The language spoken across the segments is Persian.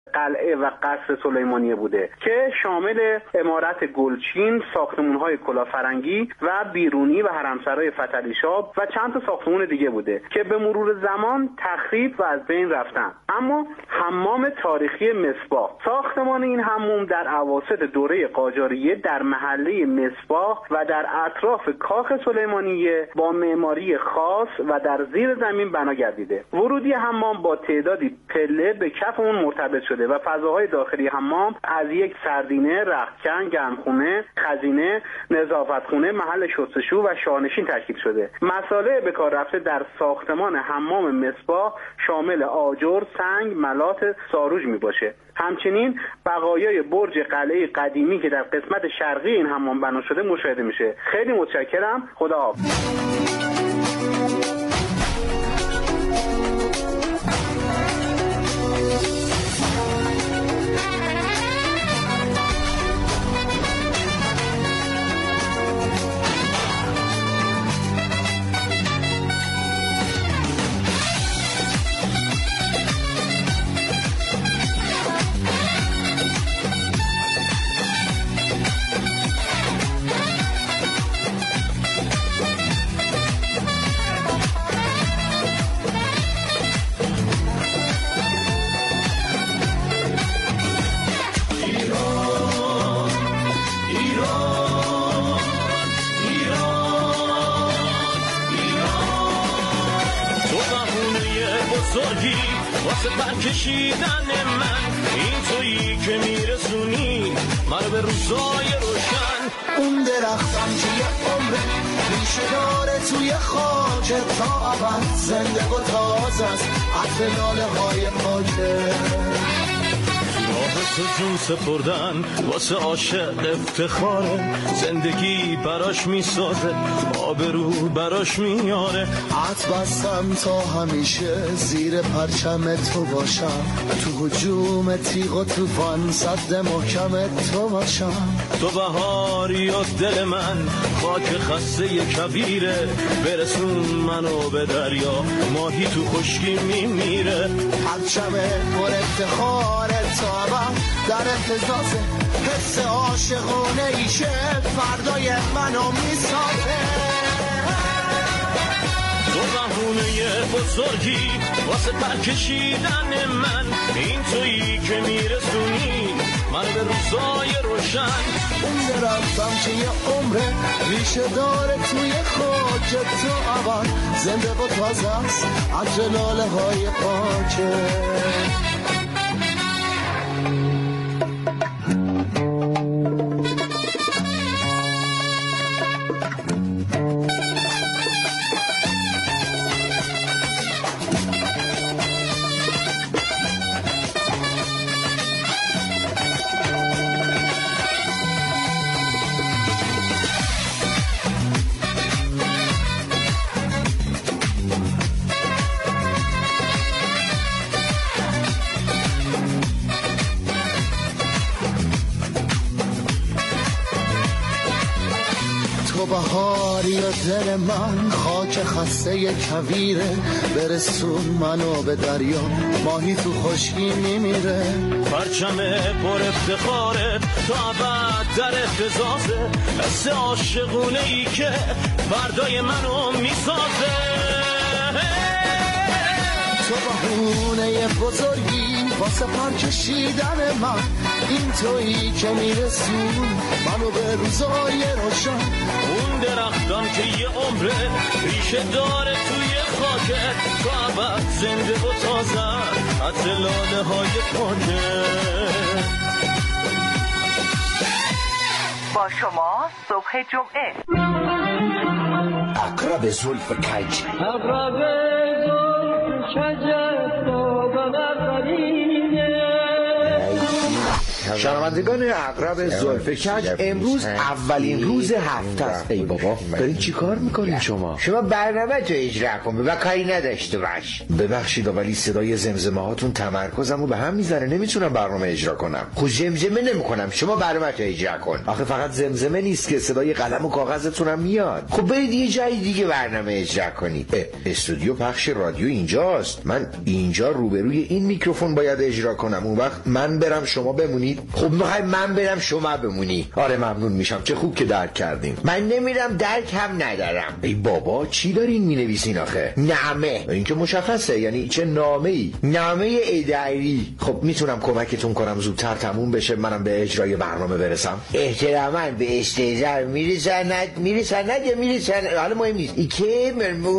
قلعه و قصر سلیمانیه بوده که شامل عمارت گلچین، ساختمان‌های کلافرنگی و بیرونی و حرمسرای فتحعلیشاب و چند تا ساختمان دیگه بوده که به مرور زمان تخریب و از بین رفتن. اما حمام تاریخی مصباح، ساختمان این حموم در اواسط دوره قاجاریه در محله مصباح و در اطراف کاخ سلیمانیه با معماری خاص و در زیر زمین بنا گردیده. ورودی حمام با تعدادی پله به کف اون مرتبط شده و فضاهای داخلی حمام از یک سردینه، رختکن، گرمخونه، خزینه، نظافتخونه، محل شستشو و شانشین تشکیل شده. مصالح به کار رفته در ساختمان حمام مصباح شامل آجر، سنگ، ملات، ساروج می باشه. همچنین بقایای برج قلعه قدیمی که در قسمت شرقی این حمام بنا شده مشاهده میشه. خیلی متشکرم. خداحافظ. واسه برکشیدن من این تویی که میرسونی من به روزای روشن. اون درختم که یه عمره ریشه داره توی خاک تا ابد زنده و تازه است عطر لاله های پاکه. راه تو جون سپردن واسه عاشق افتخاره، زندگی براش میسازه، آبرو براش میاره. عطر بستم تا همیشه زیر پرچم تو باشم، تو هجوم تیغ و توفان صد محکم تو باشم. تو بهاری و دل من خاک خسته کبیره، برسون منو به دریا ماهی تو خشکی میمیره. پرچم پر افتخاره تا در اهتزازه حس عاشقونه ایشه فردای منو میسازه. تو بهونه بزرگی واسه پرکشیدن من این تویی که میرسونی من به روزای روشن. اون درختم که یه عمره ریشه داره توی خاک تو ابد زنده و تازه است عطر لاله های پاکه. بهاری و دل من خاک خسته کویره، برسون منو به دریا ماهی تو خشکی میمیره. پرچم پر افتخاره تو ابد در اهتزازه حس عاشقونه ای که فردای منو میسازه. تو بهونه بزرگی واسه پرکشیدن من این تویی که میرسون منو به روزای روشن. اون درختان که یه عمره ریشه داره توی خاکت تو ابد زنده و تازه عطر لاله های پاکه. با شما صبح جمعه. اقرب زلف کج اقرب زلف کج بابا قریبه شنوندگان عقرب زلفکج، امروز اولین روز هفته است. ای بابا دارین چی کار میکنین شما برنامه تو اجرا کن و کاری نداشته باش. ببخشید ولی صدای زمزمه هاتون تمرکزمو به هم میزنه، نمیتونم برنامه اجرا کنم. خب زمزمه نمیکنم، شما برنامه تو اجرا کن. آخه فقط زمزمه نیست که صدای قلم و کاغذتونم میاد. خب برید یه جای دیگه برنامه اجرا کنید. استودیو پخش رادیو اینجاست، من اینجا روبروی این میکروفون باید اجرا کنم. اون وقت من برم شما بمونید. خب میخوای من برم شما بمونی؟ آره ممنون میشم، چه خوب که درک کردیم. من نمیرم، درک هم ندارم. ای بابا چی دارین مینویسین آخه؟ نامه. این که مشخصه، یعنی چه نامه‌ای؟ نامه اداری. خب میتونم کمکتون کنم زودتر تموم بشه، منم به اجرای برنامه برسم. احتراما به استعجال میرسند یا میرسند، حالا مهم نیست. ای که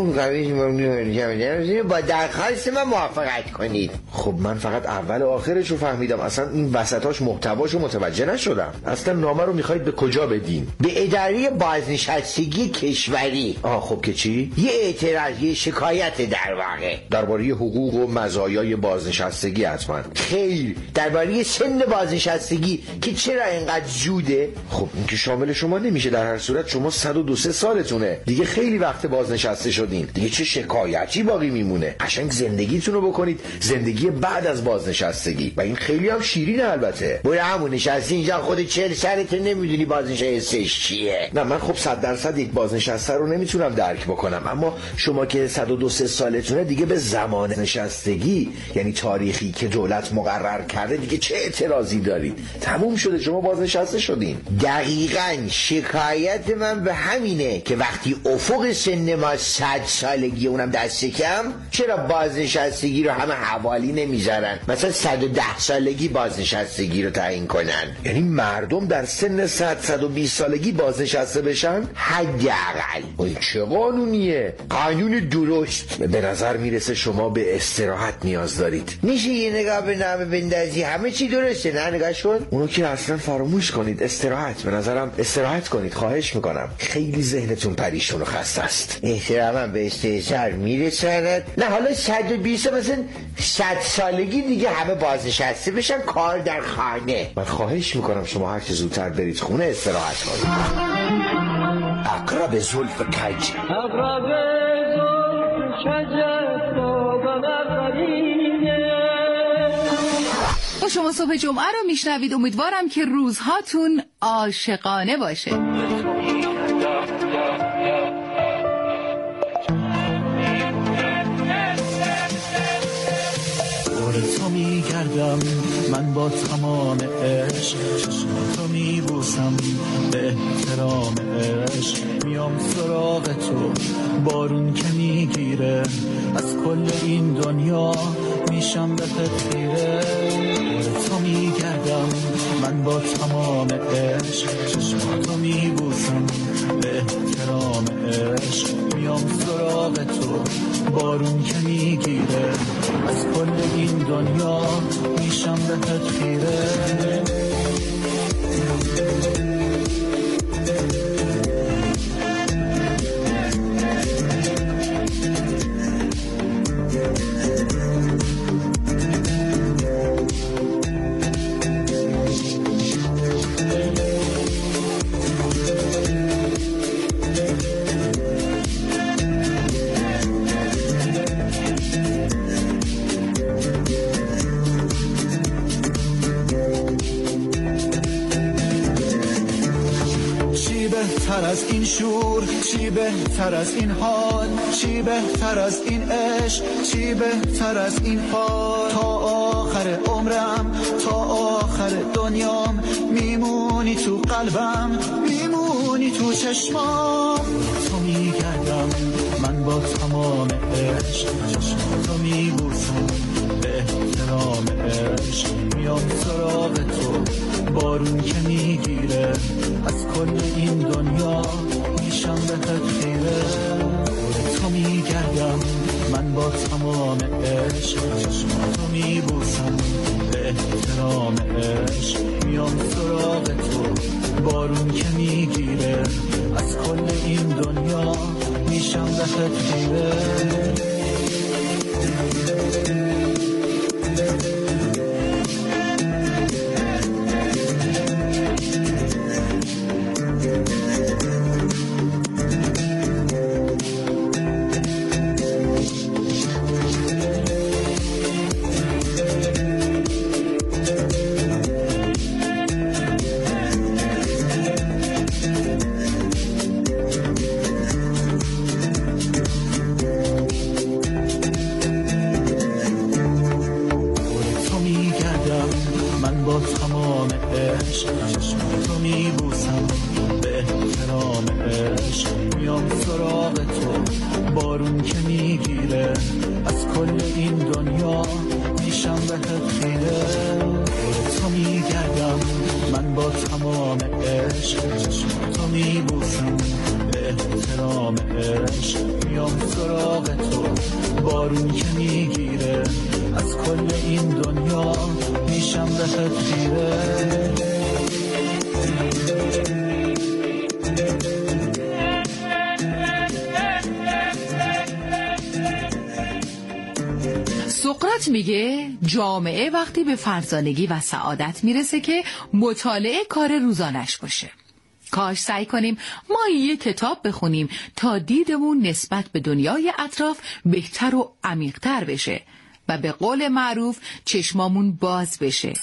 با درخواست من موافقت کنید. خب من فقط اول و آخرشو فهمیدم، اصلا این وسطاش محتواشو متوجه نشدم. اصلا نامه رو میخواید به کجا بدین؟ به اداره بازنشستگی کشوری. خب که چی؟ یه اعتراض، یه شکایت در واقع درباره حقوق و مزایای بازنشستگی. حتما خیر، درباره سن بازنشستگی که چرا اینقدر زوده. خب این که شامل شما نمیشه، در هر صورت شما 102 سالتونه دیگه، خیلی وقت بازنشسته شدین دیگه، چه شکایتی باقی میمونه؟ قشنگ زندگیتونو بکنید، زندگی بعد از بازنشستگی. و این خیلی هم شیرینه البته. برو همون نشستی اینجا خود 40 سالته نمیدونی بازنشستگیش چیه. نه من خب 100% یک بازنشسته رو نمیتونم درک بکنم، اما شما که 102 سالتونه دیگه به زمان نشستگی، یعنی تاریخی که دولت مقرر کرده، دیگه چه اعتراضی دارید؟ تموم شده، شما بازنشسته شدین. دقیقاً شکایت من به همینه که وقتی افق سن ما 100 سالگی، اونم دست کم، چرا بازنشستگی رو همه حوالی نمیذارن؟ مثلا 110 سالگی بازنشستگی رو تعیین کنن. یعنی مردم در سن 120 سالگی بازنشسته بشن؟ حداقل. این چه قانونیه؟ قانون درست. به نظر میرسه شما به استراحت نیاز دارید. میشه یه نگاه به نامه بندازی؟ همه چی درسته نه؟ نگاه شد. اونو که اصلا فراموش کنید. استراحت، به نظرم استراحت کنید، خواهش میکنم. خیلی ذهنتون پریشون و خسته است. احتراما به استعجال میرساند. نه حالا 120 مثلا 100 سالگی دیگه همه بازنشسته بشن، کار در خانه. من خواهش میکنم شما هر چه زودتر برید خونه استراحت کنید. عقرب زلف کج، عقرب زلف کج با شما صبح جمعه رو میشنوید. امیدوارم که روزهاتون عاشقانه باشه. تو میگردم من با تمام عشق، چشماتو میبوسم به احترام عشق، میام سراغ تو بارون که میگیره، از کل این دنیا میشم به خیره. تو میگردم من با تمام عشق، چشماتو میبوسم به احترام عشق، میام سراغ تو بارون که میگیره، از کل این دنیا میشم بهت خیره. بهتر از این شور، چی بهتر از این حال، چی بهتر از این عشق، چی بهتر از این حال. تا آخر عمرم، تا آخر دنیام، میمونی تو قلبم، میمونی تو چشمام. تو میگردم من با تمام عشق، چشماتو میبوسم به احترام عشق، میام سراغ تو بارون که میگیره، از کل این دنیا میشم بهت خیره. تو میگردم من با تمام عشق، چشماتو میبوسم به احترام عشق، میام سراغ تو بارون که میگیره، از کل این دنیا میشم بهت خیره. من با تمام عشق چشماتو میبوسم، به احترام عشق میام سراغ تو. بارون که میگیره از کل این دنیا میشم بهت خیره، تو میگردم من با تمام عشق چشماتو میبوسم، به احترام عشق میام سراغ تو. بارون که میگیره از کل این دنیا میشم بهت خیره. سقراط میگه جامعه وقتی به فرزانگی و سعادت میرسه که مطالعه کار روزانش باشه. کاش سعی کنیم ما یک کتاب بخونیم تا دیدمون نسبت به دنیای اطراف بهتر و عمیق‌تر بشه و به قول معروف چشمامون باز بشه.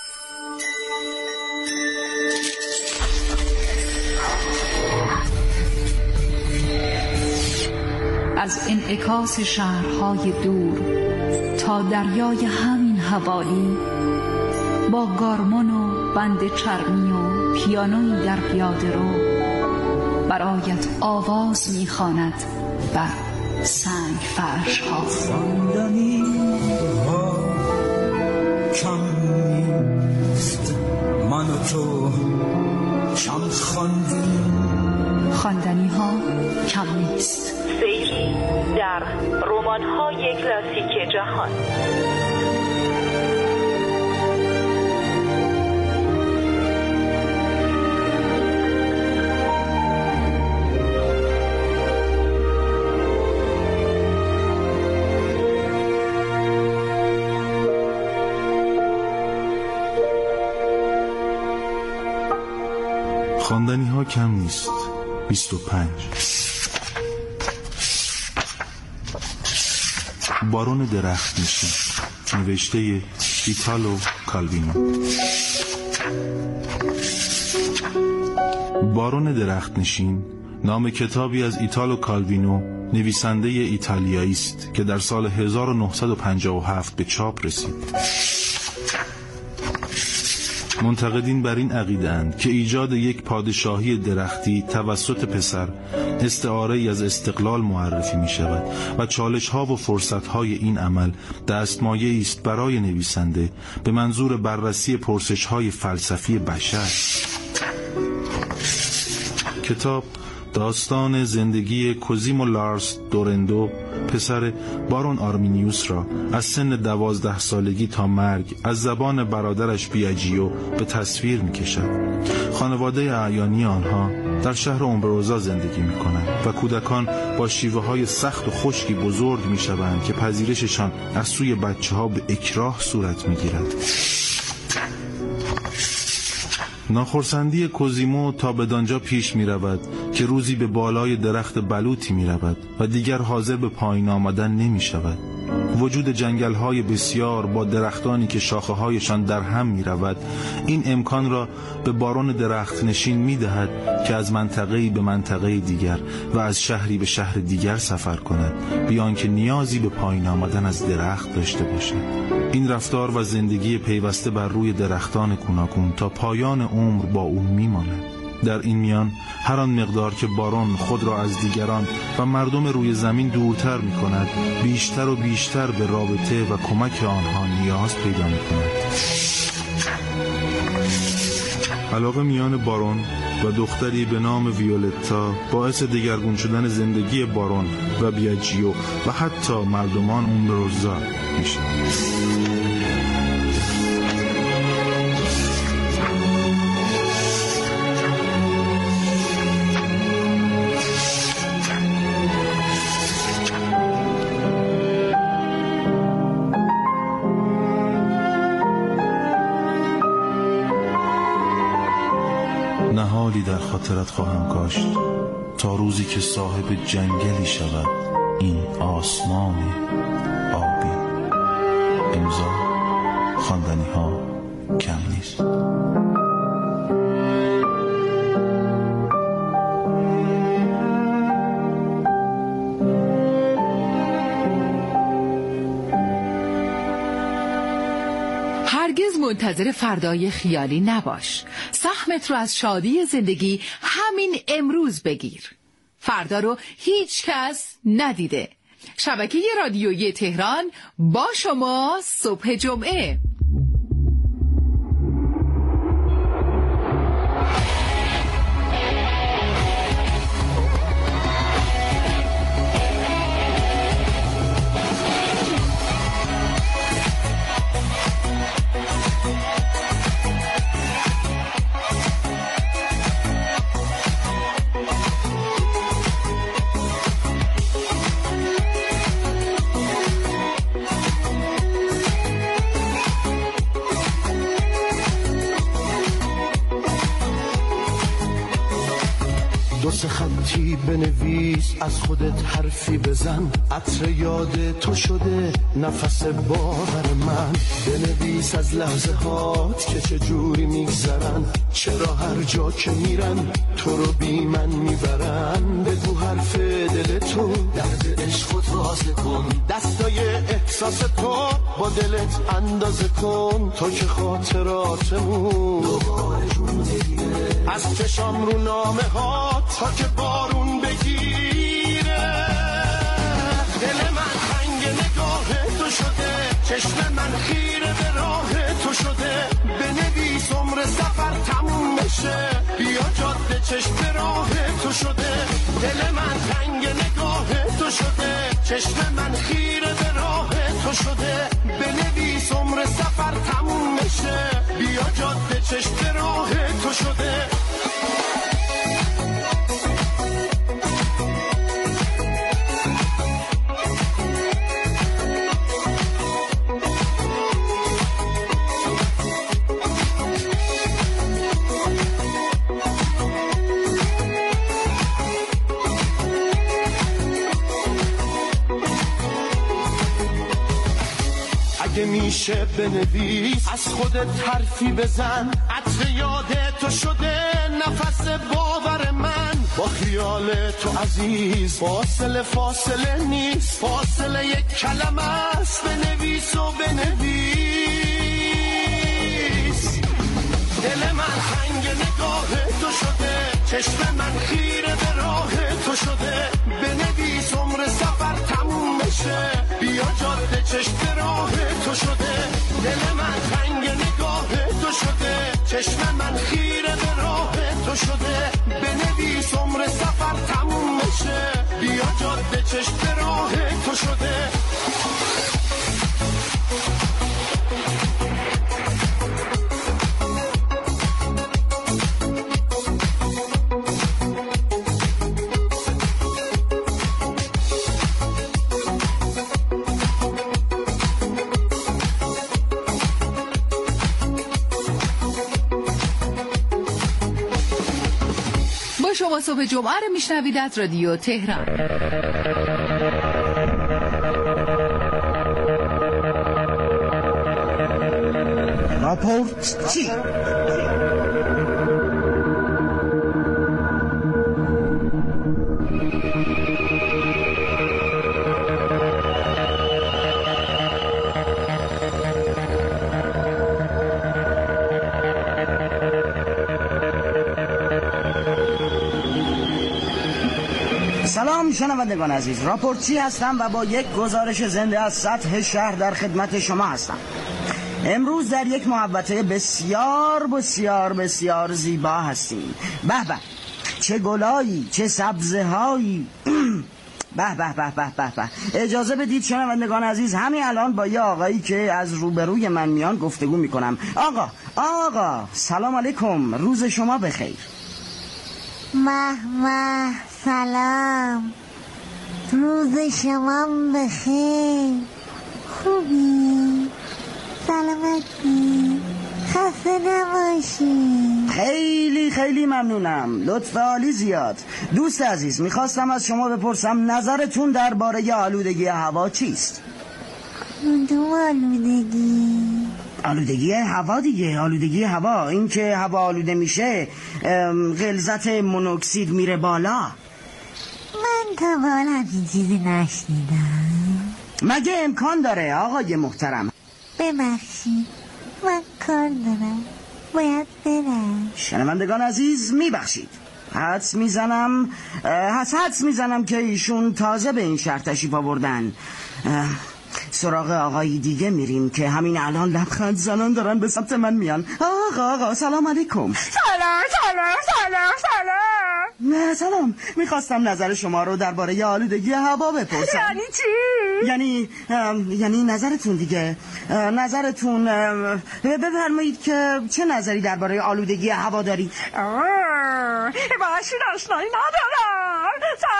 از انعکاس شهرهای دور تا دریای همین حوالی، با گارمون و بند چرمی و پیانوی در پیاده رو، برایت آواز میخواند بر سنگ فرش ها. خواندنی ها کم نیست، من و تو کم خواندیم. خواندنی ها کم نیست. سیری در رمان های کلاسیک جهان. خواندنی ها کم نیست. 25. بارون درخت نشین، نوشته ایتالو کالوینو. بارون درخت نشین نام کتابی از ایتالو کالوینو، نویسنده ایتالیایی است که در سال 1957 به چاپ رسید. منتقدین بر این عقیده اند که ایجاد یک پادشاهی درختی توسط پسر استعاره‌ای از استقلال معرفی می شود و چالش‌ها و فرصت‌های این عمل دستمایه‌ای است برای نویسنده به منظور بررسی پرسش‌های فلسفی بشر. کتاب داستان زندگی کوزیمو لارس دورندو، پسر بارون آرمینیوس را از سن 12 سالگی تا مرگ از زبان برادرش بیاجیو به تصویر می کشد. خانواده اعیانی آنها در شهر اومبروزا زندگی می کنند و کودکان با شیوه های سخت و خشکی بزرگ می شوند که پذیرششان از سوی بچه ها به اکراه صورت می گیرد. ناخرسندی کوزیمو تا بدانجا پیش می رود که روزی به بالای درخت بلوطی می رود و دیگر حاضر به پایین آمدن نمی شود. وجود جنگل های بسیار با درختانی که شاخه هایشان در هم می رود این امکان را به بارون درخت نشین می دهد که از منطقه‌ای به منطقه دیگر و از شهری به شهر دیگر سفر کند بیان که نیازی به پایین آمدن از درخت داشته باشد. این رفتار و زندگی پیوسته بر روی درختان گوناگون تا پایان عمر با او می ماند. در این میان هر آن مقدار که بارون خود را از دیگران و مردم روی زمین دورتر می کند، بیشتر و بیشتر به رابطه و کمک آنها نیاز پیدا می کند. علاقه میان بارون و دختری به نام ویولتا باعث دگرگون شدن زندگی بارون و بیاجیو و حتی مردمان اومبروزا می شود. نهالی در خاطرت خواهم کاشت تا روزی که صاحب جنگلی شود این آسمان آبی. امضا خواندنی ها کم نیست. منتظر فردای خیالی نباش. سهمت رو از شادی زندگی همین امروز بگیر. فردا رو هیچ کس ندیده. شبکه رادیویی تهران با شما صبح جمعه. دو سه خطی بنویس، از خودت حرفی بزن، عطر یاد تو شده نفس باور من. بنویس از لحظه هات که چه جوری میگذرن، چرا هر جا که میرن تو رو بی من میبرن. بگو حرف دل تو، درد عشق راز کن، دستای احساس تو با دلت اندازه کن. تو که خاطراتمون دوباره جون بگیره، از چشام رو نامه ها تا که بارون بگیره. دل من تنگ نگاه تو شده، چشم من خیره به راه تو شده. بنویس عمر سفر تموم بشه، بیا جاده چشم به راه تو شده. دل من تنگ نگاه تو شده، چشم من خیره به راه تو شده. بنویس عمر سفر تموم بشه، بیا جاده چشم به راه تو شده. اگه میشه بنویس، از خودت حرفی بزن، عطر یاد تو شده نفس باور من. با خیال تو عزیز فاصله نیست، فاصله یک کلمه است. بنویس و بنویس. دل من تنگ نگاه تو شده، چشم من خیره به راه تو شده. بنویس عمر سفر تموم بشه، بیا جاده چشم به راه تو شده. دل من تنگ نگاه تو شده، چشم من خیره به راه تو شده. بنویس عمر سفر تموم بشه، بیا جاده چشم به راه تو شده. شما صبح جمعه رو میشنوید از رادیو تهران. راپورت چی؟ سلام شنوندگان عزیز، راپورتچی هستم و با یک گزارش زنده از سطح شهر در خدمت شما هستم. امروز در یک محوطه بسیار بسیار بسیار زیبا هستیم. به به، چه گلایی، چه سبزه هایی. به به به به به به. اجازه بدید شنوندگان عزیز همین الان با یه آقایی که از روبروی من میان گفتگو میکنم. آقا سلام علیکم، روز شما بخیر. سلام، روز شما بخیر. خوبی؟ سلامتی؟ خسته نباشی. خیلی خیلی ممنونم، لطف عالی زیاد. دوست عزیز، میخواستم از شما بپرسم نظرتون درباره آلودگی هوا چیست؟ کدوم آلودگی؟ آلودگی هوا دیگه، آلودگی هوا. این که هوا آلوده میشه غلظت مونوکسید میره بالا. من تا بالا همچین چیزی نشنیدم. مگه امکان داره آقای محترم؟ ببخشید، من کار دارم، باید برم. شنوندگان عزیز میبخشید، حدس میزنم که ایشون تازه به این شهر تشریف آوردن. سراغ آقای دیگه میریم که همین الان لبخند زنان دارن به سمت من میان. آقا سلام علیکم. سلام. میخواستم نظر شما رو درباره آلودگی هوا بپرسم. یعنی چی؟ یعنی نظرتون دیگه. نظرتون بفرمایید که چه نظری درباره آلودگی هوا داری؟ باشین آشنایی ندارم.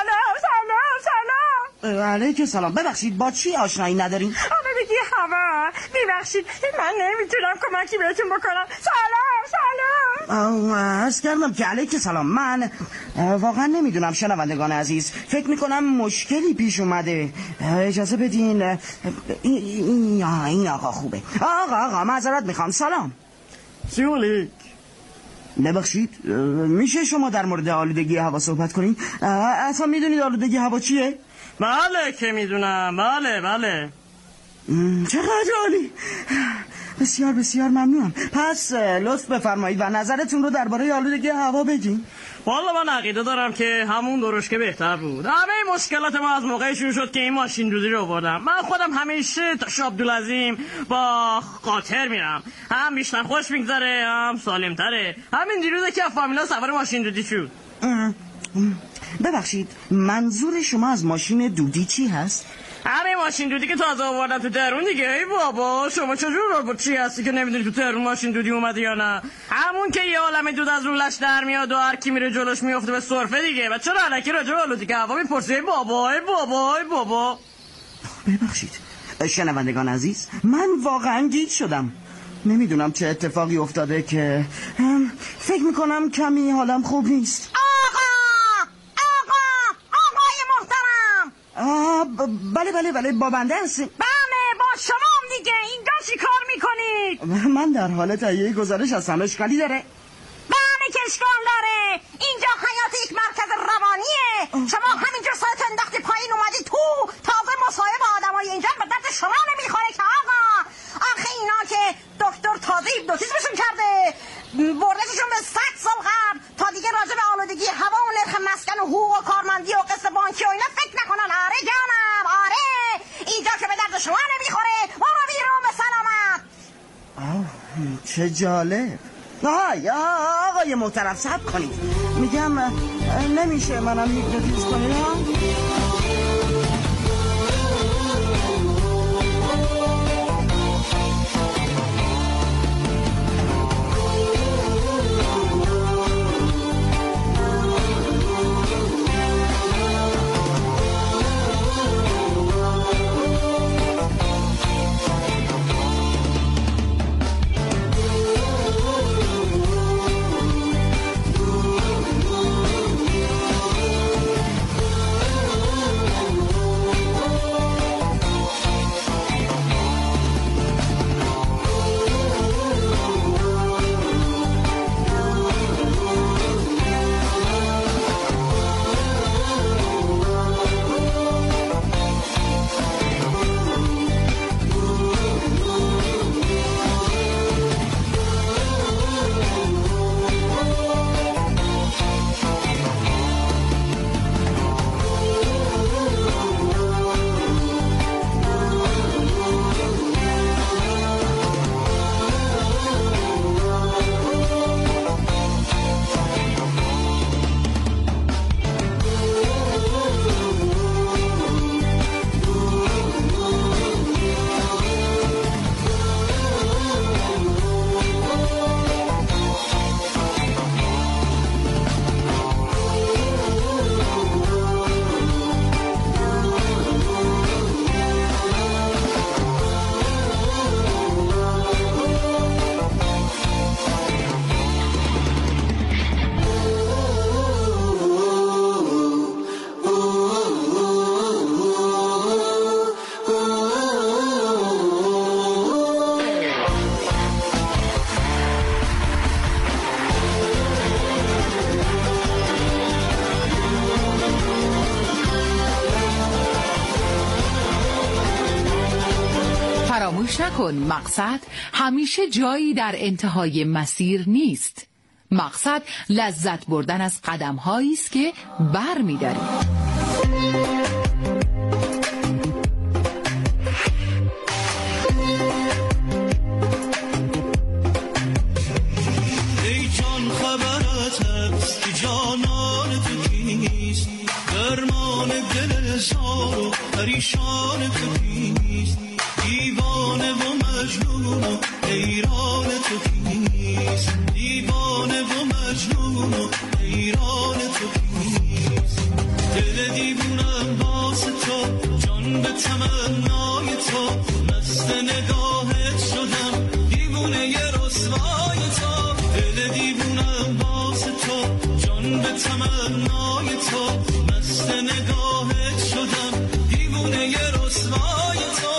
سلام. علیک سلام. ببخشید با چی آشنایی ندارین؟ آلودگی هوا. ببخشید من نمیتونم کمکی بهتون بکنم. سلام. عرض کردم که علیک سلام. من واقعا نمیدونم شنوندگان عزیز، فکر میکنم مشکلی پیش اومده. اجازه بدین. این آقا خوبه. آقا معذرت میخوام. سلام. سیولیک. ببخشید میشه شما در مورد آلودگی هوا صحبت کنین؟ اصلا میدونید آلودگی هوا چیه؟ بله که میدونم. بله. چقدر عالی. بسیار ممنونم. پس لطف بفرمایید و نظرتون رو درباره آلودگی هوا بگین. والا من عقیده دارم که همون درشکه بهتر بود. همه مشکلات ما از موقعی شروع شد که این ماشین دودی رو آوردم. من خودم همیشه تا شب عبدالعظیم با قاطر میرم، هم بیشتر خوش میگذره هم سالم تره. همین دیروزه که فامیلا سوار ماشین دودی شد. ببخشید منظور شما از ماشین دودی چی هست؟ همین ماشین دودی که تازه آوردن تو تهرون دیگه. ای بابا شما چجور چی هستی که نمیدونی تو تهرون ماشین دودی اومده یا نه؟ همون که یه عالمه دود از رولش در میاد و هر کی میره جلوش میفته به سرفه دیگه. و چرا الکی راجع به آلودگی هوا میپرسی؟ ای بابا. ببخشید شنوندگان عزیز، من واقعا گیج شدم. نمیدونم چه اتفاقی افتاده که فکر میکنم کمی حالم خوب نیست. بله با بنده هستیم. بله با شما دیگه. اینجا چی کار میکنید؟ من در حال تهیه گزارش هستم. اشکالی داره؟ بله که اشکال داره. اینجا حیات یک مرکز روانیه. شما همینجا سایت انداختی پایین اومدی تو. تازه مصاحبه آدمای اینجا به درد شما نمیخوره که آقا. آخه اینا که دکتر تازه هیپنوتیزمشون کرده، بردششون به 100 سال قبل تا دیگه راجع به آلودگی هوا و نرخ مسکن و حقوق و کارمندی و قسط بانکی و اینا فکر نکنن. آره جانم، آره. اینجا که به درد شما نمیخوره. برو بیرون به سلامت. چه جالب. آقای محترم صبر کنید. میگم نمیشه منم هیپنوتیزم کنید؟ نکن مقصد همیشه جایی در انتهای مسیر نیست. مقصد لذت بردن از قدم‌هایی است که برمی‌داری. ای جان خبرت هست که جانان تو کیست، درمان دل زار و پریشان تو کیست، دیوانه و مجنون و حیران تو کیست، دیوانه و مجنون و حیران تو کیست، دل دیوونم واسه تو، جان به تمنای تو، مست نگاهت شدم، دیوونه ی رسوای تو، دل دیوونم واسه تو، جان به تمنای تو، مست نگاهت شدم، دیوونه ی رسوای تو.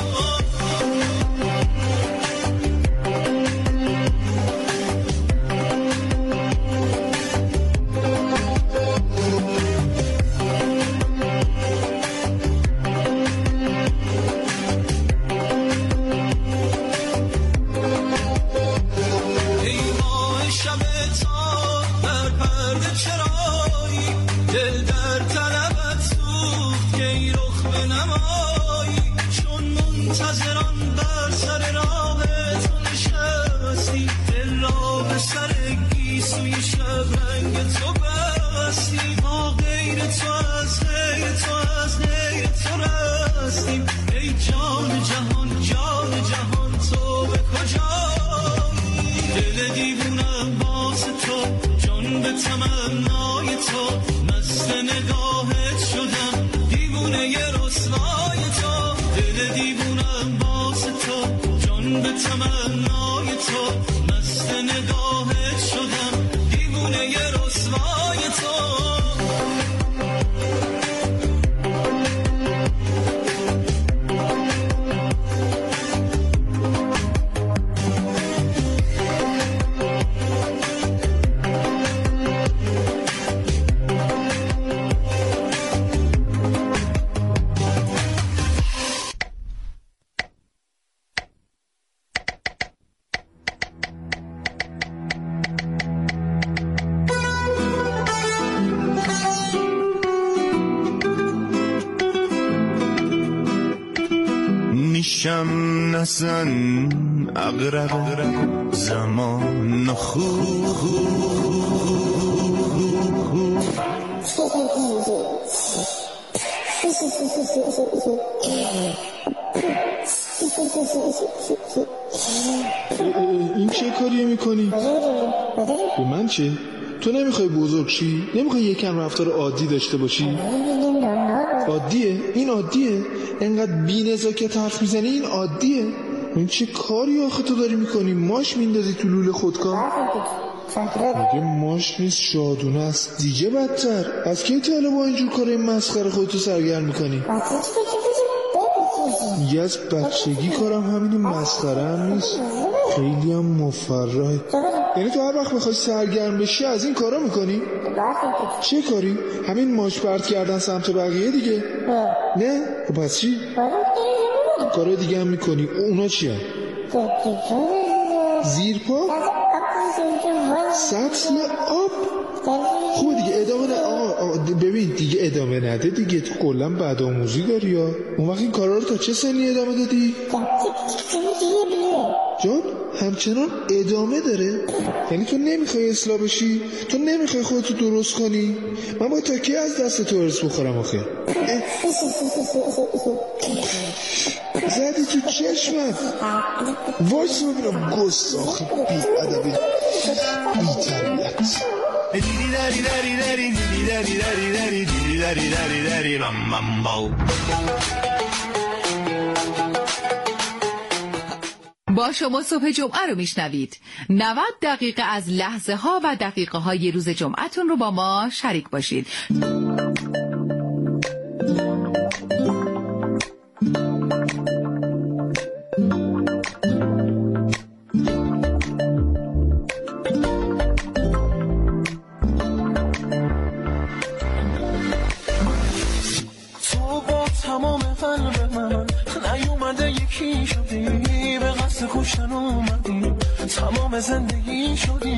نیشم نزن اقرب زمان خوب این چه کاریه میکنی؟ به من چه؟ تو نمیخوای بزرگ شی؟ نمیخوای یکم رفتار عادی داشته باشی؟ عادیه؟ این عادیه؟ انقدر بی نزاکت حرف میزنی این عادیه؟ این چه کاری آخه تو داری میکنی؟ ماش میندازی تو لوله خودکار؟ میگه ماش نیست شادونه است. دیگه بدتر. از کی تا حالا با اینجور کارای مسخره خودتو سرگرم میکنی؟ یه از بچگی کارم همین مسخره هم نیست، خیلی هم مفرحه. یعنی تو هر وقت بخوای سرگرم بشی از این کارا میکنی؟ چه کاری؟ همین ماش پرت کردن سمت بقیه دیگه؟ نه؟ خب پس چی؟ کارای دیگه هم میکنی. اونا چی هم؟ زیر پا؟ سطل آب؟ خوبه دیگه ادامه نه. آقا ببین دیگه ادامه نده دیگه، تو کلن بدآموزی داری یا اون وقت این کارا رو تا چه سنی ادامه دادی؟ جان همچنان ادامه داره؟ یعنی تو نمیخوای اصلاح بشی؟ تو نمیخوای خودتو درست کنی؟ من باید تا کی از دست تو ارس بخورم آخه؟ زدی تو چشمت. وایس ببینم گستاخ بی ادبی بی تربیت. با شما صبح جمعه رو میشنوید. 90 دقیقه از لحظه ها و دقیقه های روز جمعتون رو با ما شریک باشید. تو با تمام قلب من نیومده یکی شدی به زندگی شدیم